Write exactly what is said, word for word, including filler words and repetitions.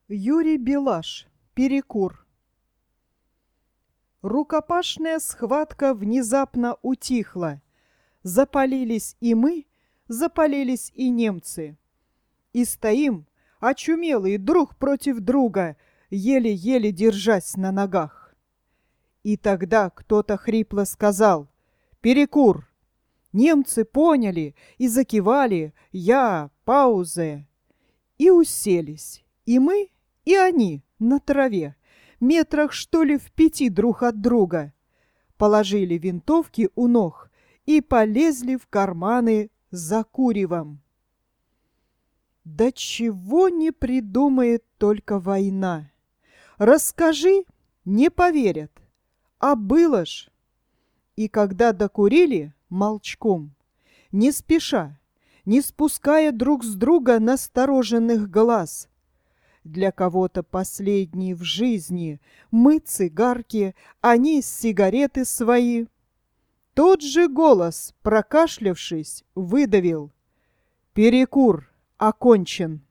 Юрий Белаш. Перекур. Рукопашная схватка внезапно утихла. Запалились и мы, запалились и немцы. И стоим, очумелые друг против друга, еле-еле держась на ногах. И тогда кто-то хрипло сказал: «Перекур!» Немцы поняли и закивали: «Я, паузе!» И уселись, и мы, и они на траве, метрах что ли в пяти друг от друга. Положили винтовки у ног и полезли в карманы за куревом. Да чего не придумает только война! Расскажи, не поверят, а было ж. И когда докурили молчком, не спеша, не спуская друг с друга настороженных глаз, для кого-то последний в жизни, мы цигарки, они сигареты свои. Тот же голос, прокашлявшись, выдавил: «Перекур окончен».